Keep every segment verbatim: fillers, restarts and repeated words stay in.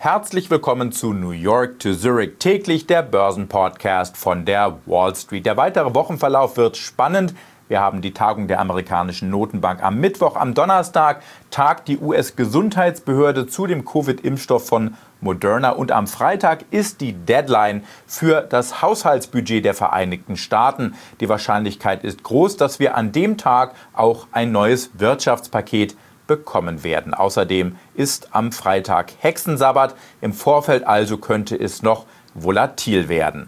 Herzlich willkommen zu New York to Zurich, täglich der Börsenpodcast von der Wall Street. Der weitere Wochenverlauf wird spannend. Wir haben die Tagung der amerikanischen Notenbank am Mittwoch. Am Donnerstag tagt die U S-Gesundheitsbehörde zu dem Covid-Impfstoff von Moderna. Und am Freitag ist die Deadline für das Haushaltsbudget der Vereinigten Staaten. Die Wahrscheinlichkeit ist groß, dass wir an dem Tag auch ein neues Wirtschaftspaket bekommen werden. Außerdem ist am Freitag Hexensabbat. Im Vorfeld also könnte es noch volatil werden.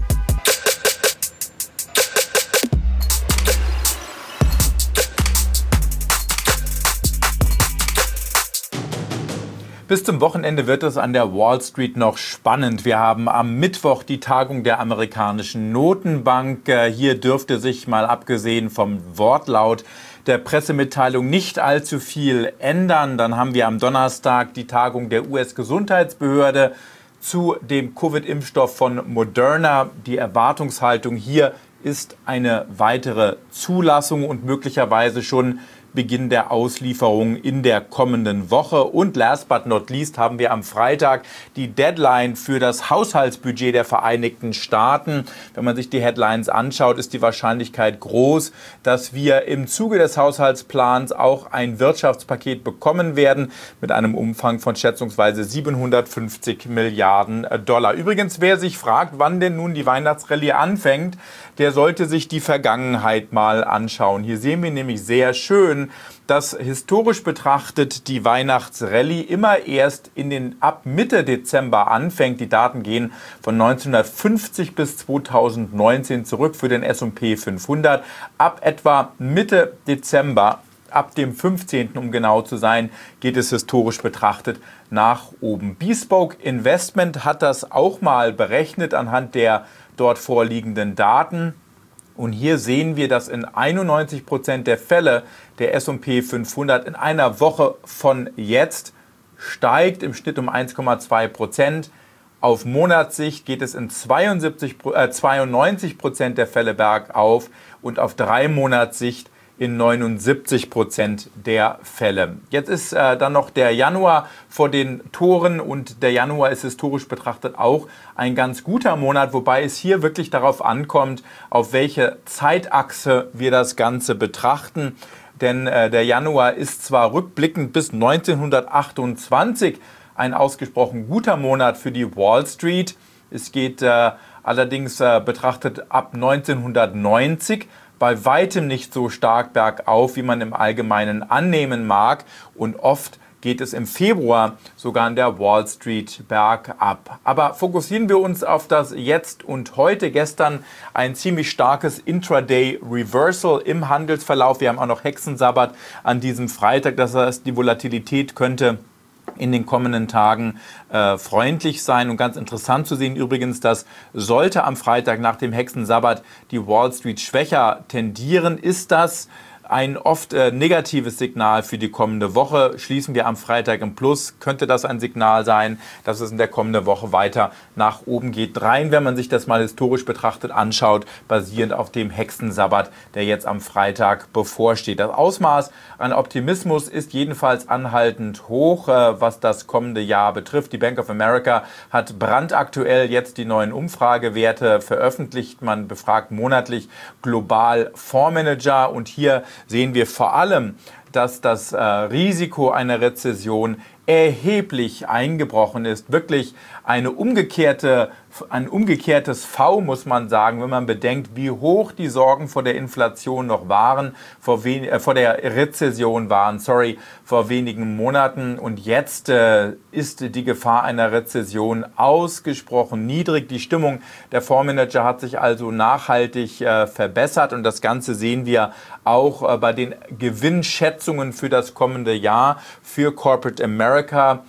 Bis zum Wochenende wird es an der Wall Street noch spannend. Wir haben am Mittwoch die Tagung der amerikanischen Notenbank. Hier dürfte sich mal abgesehen vom Wortlaut der Pressemitteilung nicht allzu viel ändern. Dann haben wir am Donnerstag die Tagung der U S-Gesundheitsbehörde zu dem Covid-Impfstoff von Moderna. Die Erwartungshaltung hier ist eine weitere Zulassung und möglicherweise schon Beginn der Auslieferung in der kommenden Woche. Und last but not least haben wir am Freitag die Deadline für das Haushaltsbudget der Vereinigten Staaten. Wenn man sich die Headlines anschaut, ist die Wahrscheinlichkeit groß, dass wir im Zuge des Haushaltsplans auch ein Wirtschaftspaket bekommen werden mit einem Umfang von schätzungsweise siebenhundertfünfzig Milliarden Dollar. Übrigens, wer sich fragt, wann denn nun die Weihnachtsrallye anfängt, der sollte sich die Vergangenheit mal anschauen. Hier sehen wir nämlich sehr schön, dass historisch betrachtet die Weihnachtsrallye immer erst in den ab Mitte Dezember anfängt. Die Daten gehen von neunzehnhundertfünfzig bis zweitausendneunzehn zurück für den S und P fünfhundert. Ab etwa Mitte Dezember, ab dem fünfzehnten um genau zu sein, geht es historisch betrachtet nach oben. Bespoke Investment hat das auch mal berechnet anhand der dort vorliegenden Daten. Und hier sehen wir, dass in einundneunzig Prozent der Fälle der S und P fünfhundert in einer Woche von jetzt steigt, im Schnitt um eins Komma zwei Prozent. Auf Monatssicht geht es in zweiundsiebzig, äh, zweiundneunzig Prozent der Fälle bergauf und auf drei Monatssicht in neunundsiebzig Prozent der Fälle. Jetzt ist äh, dann noch der Januar vor den Toren und der Januar ist historisch betrachtet auch ein ganz guter Monat, wobei es hier wirklich darauf ankommt, auf welche Zeitachse wir das Ganze betrachten. Denn äh, der Januar ist zwar rückblickend bis neunzehnhundertachtundzwanzig ein ausgesprochen guter Monat für die Wall Street. Es geht äh, allerdings äh, betrachtet ab neunzehnhundertneunzig bei weitem nicht so stark bergauf, wie man im Allgemeinen annehmen mag. Und oft geht es im Februar sogar an der Wall Street bergab. Aber fokussieren wir uns auf das Jetzt und Heute. Gestern ein ziemlich starkes Intraday-Reversal im Handelsverlauf. Wir haben auch noch Hexensabbat an diesem Freitag. Das heißt, die Volatilität könnte in den kommenden Tagen äh, freundlich sein. Und ganz interessant zu sehen übrigens, dass sollte am Freitag nach dem Hexensabbat die Wall Street schwächer tendieren, ist das ein oft äh, negatives Signal für die kommende Woche. Schließen wir am Freitag im Plus, könnte das ein Signal sein, dass es in der kommenden Woche weiter nach oben geht. Rein, wenn man sich das mal historisch betrachtet anschaut, basierend auf dem Hexensabbat, der jetzt am Freitag bevorsteht. Das Ausmaß an Optimismus ist jedenfalls anhaltend hoch, äh, was das kommende Jahr betrifft. Die Bank of America hat brandaktuell jetzt die neuen Umfragewerte veröffentlicht. Man befragt monatlich global Fondsmanager und hier sehen wir vor allem, dass das äh, Risiko einer Rezession erheblich eingebrochen ist. Wirklich eine umgekehrte, ein umgekehrtes V, muss man sagen, wenn man bedenkt, wie hoch die Sorgen vor der Inflation noch waren, vor, wen, äh, vor der Rezession waren, sorry, vor wenigen Monaten. Und jetzt äh, ist die Gefahr einer Rezession ausgesprochen niedrig. Die Stimmung der Fondsmanager hat sich also nachhaltig äh, verbessert und das Ganze sehen wir auch äh, bei den Gewinnschätzungen für das kommende Jahr für Corporate America.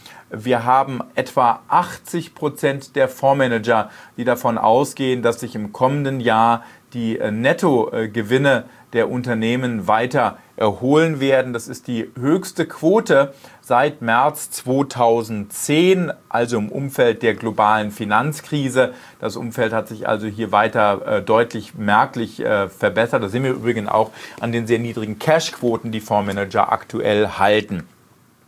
Wir haben etwa achtzig Prozent der Fondsmanager, die davon ausgehen, dass sich im kommenden Jahr die Nettogewinne der Unternehmen weiter erholen werden. Das ist die höchste Quote seit März zweitausendzehn, also im Umfeld der globalen Finanzkrise. Das Umfeld hat sich also hier weiter äh, deutlich merklich äh, verbessert. Das sehen wir übrigens auch an den sehr niedrigen Cashquoten, die Fondsmanager aktuell halten.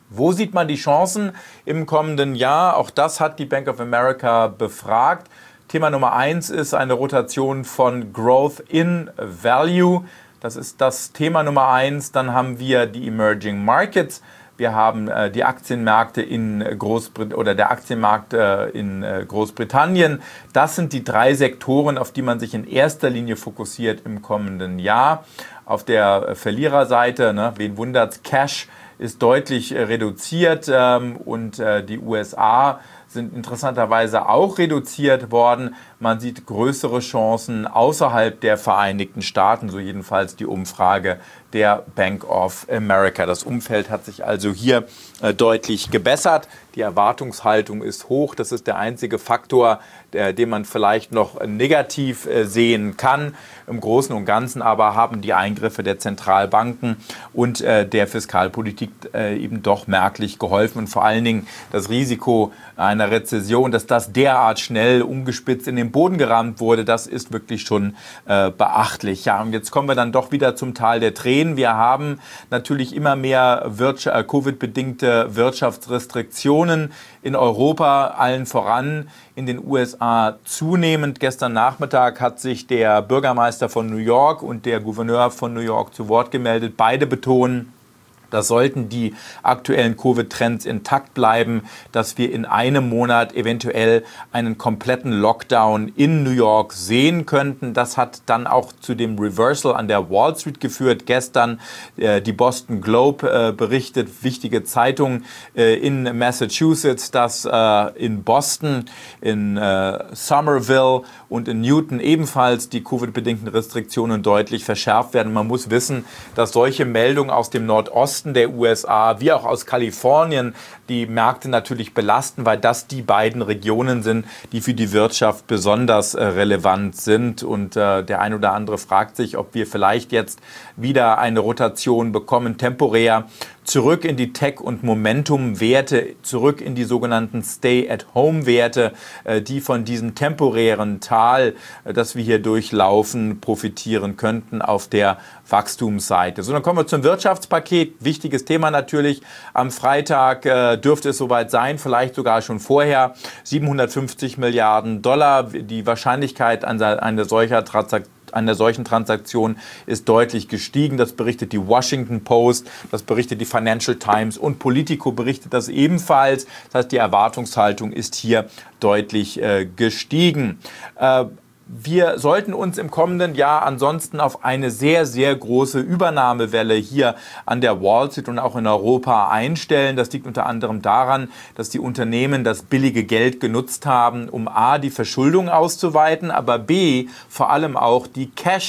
Wo sieht man die Chancen im kommenden Jahr? Auch das hat die Bank of America befragt. Thema Nummer eins ist eine Rotation von Growth in Value. Das ist das Thema Nummer eins. Dann haben wir die Emerging Markets. Wir haben äh, die Aktienmärkte in Großbritannien oder der Aktienmarkt äh, in äh, Großbritannien. Das sind die drei Sektoren, auf die man sich in erster Linie fokussiert im kommenden Jahr. Auf der Verliererseite, ne, wen wundert's, Cash ist deutlich äh, reduziert ähm, und äh, die U S A sind interessanterweise auch reduziert worden. Man sieht größere Chancen außerhalb der Vereinigten Staaten, so jedenfalls die Umfrage der Bank of America. Das Umfeld hat sich also hier äh, deutlich gebessert. Die Erwartungshaltung ist hoch. Das ist der einzige Faktor, der, den man vielleicht noch negativ äh, sehen kann. Im Großen und Ganzen aber haben die Eingriffe der Zentralbanken und äh, der Fiskalpolitik äh, eben doch merklich geholfen. Und vor allen Dingen das Risiko einer Rezession, dass das derart schnell umgespitzt in den Boden gerammt wurde, das ist wirklich schon äh, beachtlich. Ja, und jetzt kommen wir dann doch wieder zum Tal der Tränen. Wir haben natürlich immer mehr Wirtschaft, äh, Covid-bedingte Wirtschaftsrestriktionen in Europa, allen voran in den U S A zunehmend. Gestern Nachmittag hat sich der Bürgermeister von New York und der Gouverneur von New York zu Wort gemeldet. Beide betonen, dass sollten die aktuellen Covid-Trends intakt bleiben, dass wir in einem Monat eventuell einen kompletten Lockdown in New York sehen könnten. Das hat dann auch zu dem Reversal an der Wall Street geführt. Gestern äh, die Boston Globe äh, berichtet, wichtige Zeitung äh, in Massachusetts, dass äh, in Boston, in äh, Somerville und in Newton ebenfalls die Covid-bedingten Restriktionen deutlich verschärft werden. Man muss wissen, dass solche Meldungen aus dem Nordosten der U S A, wie auch aus Kalifornien, die Märkte natürlich belasten, weil das die beiden Regionen sind, die für die Wirtschaft besonders äh, relevant sind. Und äh, der ein oder andere fragt sich, ob wir vielleicht jetzt wieder eine Rotation bekommen, temporär zurück in die Tech- und Momentum-Werte, zurück in die sogenannten Stay-at-Home-Werte, äh, die von diesem temporären Tal, äh, das wir hier durchlaufen, profitieren könnten auf der Wachstumsseite. So, dann kommen wir zum Wirtschaftspaket. Wichtiges Thema natürlich. Am Freitag äh, dürfte es soweit sein, vielleicht sogar schon vorher. siebenhundertfünfzig Milliarden Dollar. Die Wahrscheinlichkeit an einer solcher Transaktion Eine solchen Transaktion ist deutlich gestiegen. Das berichtet die Washington Post, das berichtet die Financial Times und Politico berichtet das ebenfalls. Das heißt, die Erwartungshaltung ist hier deutlich äh, gestiegen. Äh, Wir sollten uns im kommenden Jahr ansonsten auf eine sehr, sehr große Übernahmewelle hier an der Wall Street und auch in Europa einstellen. Das liegt unter anderem daran, dass die Unternehmen das billige Geld genutzt haben, um a. die Verschuldung auszuweiten, aber b. vor allem auch die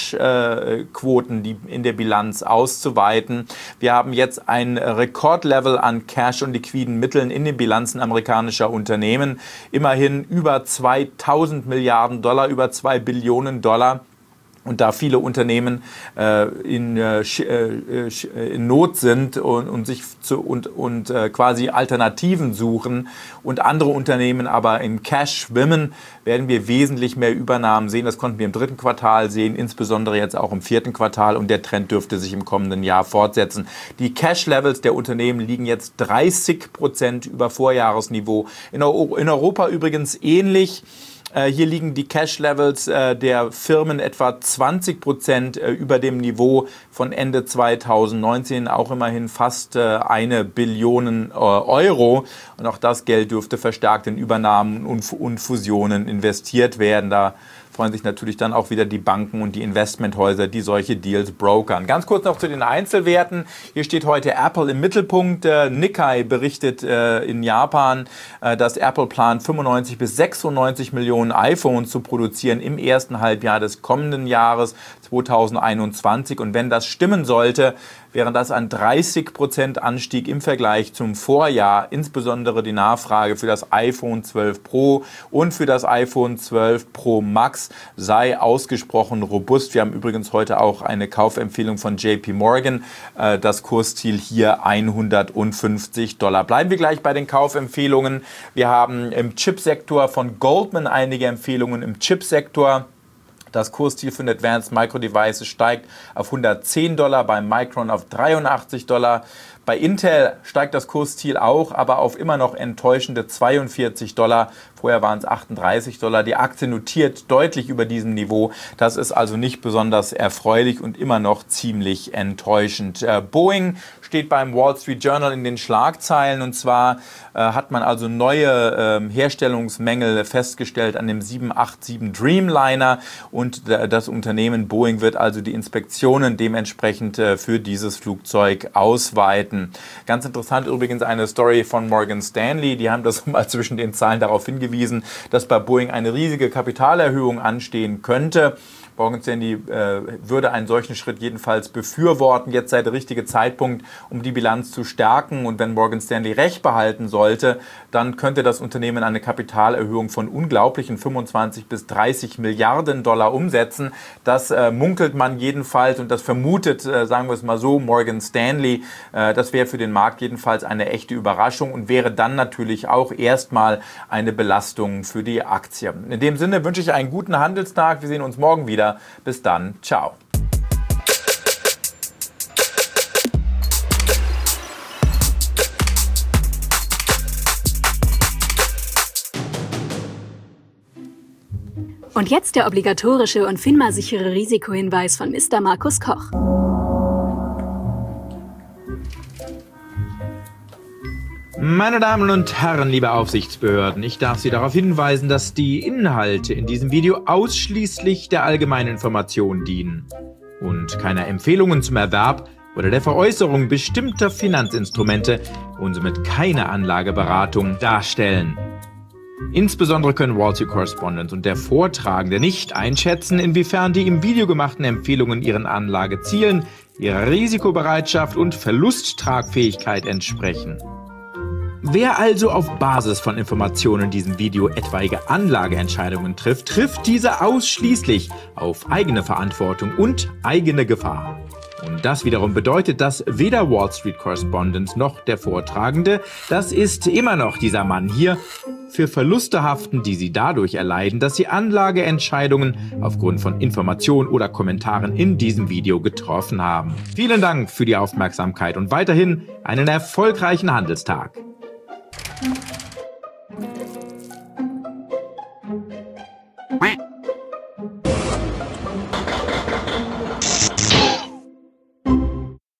Cash-Quoten die in der Bilanz auszuweiten. Wir haben jetzt ein Rekordlevel an Cash und liquiden Mitteln in den Bilanzen amerikanischer Unternehmen. Immerhin über zweitausend Milliarden Dollar, über zwei Billionen Dollar. Und da viele Unternehmen äh, in, äh, in Not sind und, und sich zu, und, und äh, quasi Alternativen suchen und andere Unternehmen aber in Cash schwimmen, werden wir wesentlich mehr Übernahmen sehen. Das konnten wir im dritten Quartal sehen, insbesondere jetzt auch im vierten Quartal, und der Trend dürfte sich im kommenden Jahr fortsetzen. Die Cash-Levels der Unternehmen liegen jetzt dreißig Prozent über Vorjahresniveau. In, Euro, in Europa übrigens ähnlich. Hier liegen die Cash-Levels der Firmen etwa zwanzig Prozent über dem Niveau von Ende zweitausendneunzehn, auch immerhin fast eine Billion Euro. Und auch das Geld dürfte verstärkt in Übernahmen und Fusionen investiert werden. Da freuen sich natürlich dann auch wieder die Banken und die Investmenthäuser, die solche Deals brokern. Ganz kurz noch zu den Einzelwerten. Hier steht heute Apple im Mittelpunkt. Äh, Nikkei berichtet äh, in Japan, äh, dass Apple plant, fünfundneunzig bis sechsundneunzig Millionen iPhones zu produzieren im ersten Halbjahr des kommenden Jahres zweitausendeinundzwanzig. Und wenn das stimmen sollte, wäre das ein dreißig Prozent Anstieg im Vergleich zum Vorjahr. Insbesondere die Nachfrage für das iPhone zwölf Pro und für das iPhone zwölf Pro Max sei ausgesprochen robust. Wir haben übrigens heute auch eine Kaufempfehlung von J P Morgan. Das Kursziel hier hundertfünfzig Dollar. Bleiben wir gleich bei den Kaufempfehlungen. Wir haben im Chipsektor von Goldman einige Empfehlungen im Chipsektor. Das Kursziel für Advanced Micro Devices steigt auf hundertzehn Dollar, bei Micron auf dreiundachtzig Dollar, Bei Intel steigt das Kursziel auch, aber auf immer noch enttäuschende zweiundvierzig Dollar. Vorher waren es achtunddreißig Dollar. Die Aktie notiert deutlich über diesem Niveau. Das ist also nicht besonders erfreulich und immer noch ziemlich enttäuschend. Äh, Boeing steht beim Wall Street Journal in den Schlagzeilen, und zwar äh, hat man also neue äh, Herstellungsmängel festgestellt an dem sieben acht sieben Dreamliner, und äh, das Unternehmen Boeing wird also die Inspektionen dementsprechend äh, für dieses Flugzeug ausweiten. Ganz interessant übrigens eine Story von Morgan Stanley, die haben das mal zwischen den Zahlen darauf hingewiesen, dass bei Boeing eine riesige Kapitalerhöhung anstehen könnte. Morgan Stanley äh, würde einen solchen Schritt jedenfalls befürworten. Jetzt sei der richtige Zeitpunkt, um die Bilanz zu stärken. Und wenn Morgan Stanley recht behalten sollte, dann könnte das Unternehmen eine Kapitalerhöhung von unglaublichen fünfundzwanzig bis dreißig Milliarden Dollar umsetzen. Das äh, munkelt man jedenfalls, und das vermutet, äh, sagen wir es mal so, Morgan Stanley. Äh, das wäre für den Markt jedenfalls eine echte Überraschung und wäre dann natürlich auch erstmal eine Belastung für die Aktie. In dem Sinne wünsche ich einen guten Handelstag. Wir sehen uns morgen wieder. Bis dann. Ciao. Und jetzt der obligatorische und FINMA-sichere Risikohinweis von Mister Markus Koch. Meine Damen und Herren, liebe Aufsichtsbehörden, ich darf Sie darauf hinweisen, dass die Inhalte in diesem Video ausschließlich der allgemeinen Information dienen und keine Empfehlungen zum Erwerb oder der Veräußerung bestimmter Finanzinstrumente und somit keine Anlageberatung darstellen. Insbesondere können Wall Street Correspondent und der Vortragende nicht einschätzen, inwiefern die im Video gemachten Empfehlungen ihren Anlagezielen, ihrer Risikobereitschaft und Verlusttragfähigkeit entsprechen. Wer also auf Basis von Informationen in diesem Video etwaige Anlageentscheidungen trifft, trifft diese ausschließlich auf eigene Verantwortung und eigene Gefahr. Und das wiederum bedeutet, dass weder Wall Street Correspondent noch der Vortragende, das ist immer noch dieser Mann hier, für Verluste haften, die sie dadurch erleiden, dass sie Anlageentscheidungen aufgrund von Informationen oder Kommentaren in diesem Video getroffen haben. Vielen Dank für die Aufmerksamkeit und weiterhin einen erfolgreichen Handelstag. Thank you.